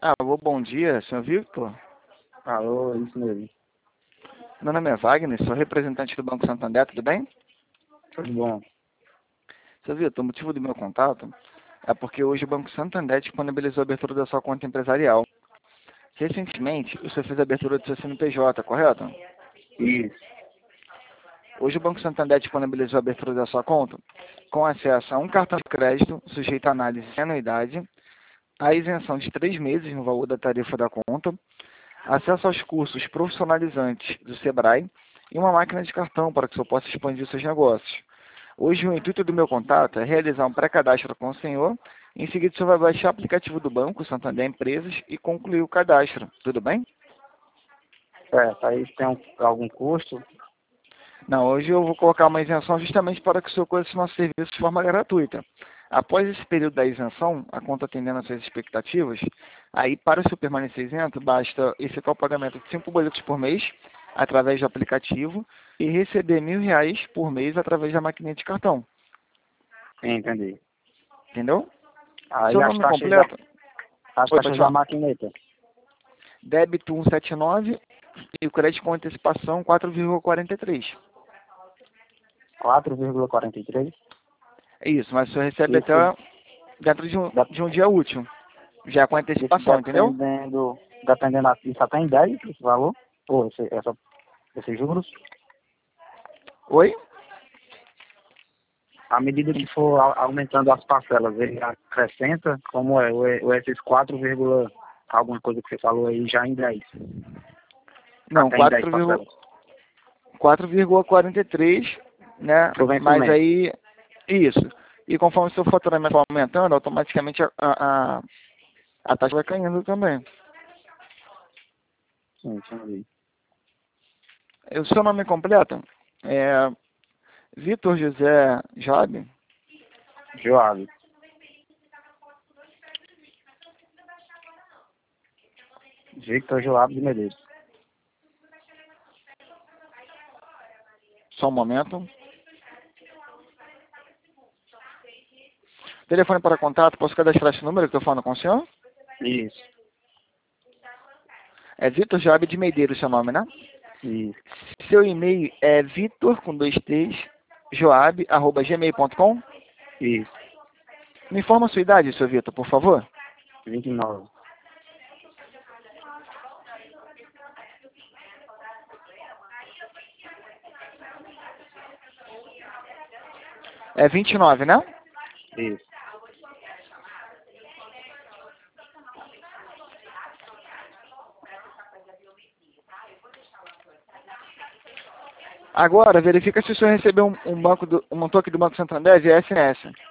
Alô, bom dia, senhor Victor. Alô, isso mesmo. Meu nome é Wagner, sou representante do Banco Santander, tudo bem? Tudo bom? Senhor Victor, o motivo do meu contato é porque hoje o Banco Santander disponibilizou a abertura da sua conta empresarial. Recentemente, o senhor fez a abertura do seu CNPJ, correto? Isso. Hoje o Banco Santander disponibilizou a abertura da sua conta com acesso a um cartão de crédito sujeito à análise sem anuidade, a isenção de 3 meses no valor da tarifa da conta, acesso aos cursos profissionalizantes do Sebrae e uma máquina de cartão para que o senhor possa expandir seus negócios. Hoje o intuito do meu contato é realizar um pré-cadastro com o senhor. Em seguida, o senhor vai baixar o aplicativo do banco, Santander Empresas, e concluir o cadastro. Tudo bem? Certo, aí tem algum custo? Não, hoje eu vou colocar uma isenção justamente para que o senhor conheça o nosso serviço de forma gratuita. Após esse período da isenção, a conta atendendo às suas expectativas, aí para o senhor permanecer isento, basta efetuar o pagamento de 5 boletos por mês através do aplicativo e receber R$ 1.000 por mês através da maquininha de cartão. Sim, entendi. Entendeu? Aí Seu as nome taxas completo? as Oi, taxas da pessoal. maquineta. Débito 179 e o crédito com antecipação 4,43. 4,43. É isso, mas o senhor recebe Isso, até dentro de um dia útil, já com isso antecipação, entendeu? dependendo assim, só tem 10 esse valor? Ou esses juros? Oi? À medida que for aumentando as parcelas, ele acrescenta, como é, ou esses 4, alguma coisa que você falou aí já em 10. Não, Até em 10 parcelas. 4,43, né? Pro Mas vencimento. aí, isso. E conforme o seu faturamento for aumentando, automaticamente a taxa vai caindo também. Sim, entendi. O seu nome completo é Vitor José Job? Joab. Victor Joab de Medeiros. Só um momento. Telefone para contato, posso cadastrar esse número que eu estou falando com o senhor? Isso. É Vitor Job de Medeiros, seu nome, né? Isso. Seu e-mail é vitor, com 2 T's, joab@gmail.com. Isso. Me informa a sua idade, seu Vitor, por favor. 29. É 29, né? Isso. Agora, verifica se o senhor recebeu um toque do Banco Santander via SMS.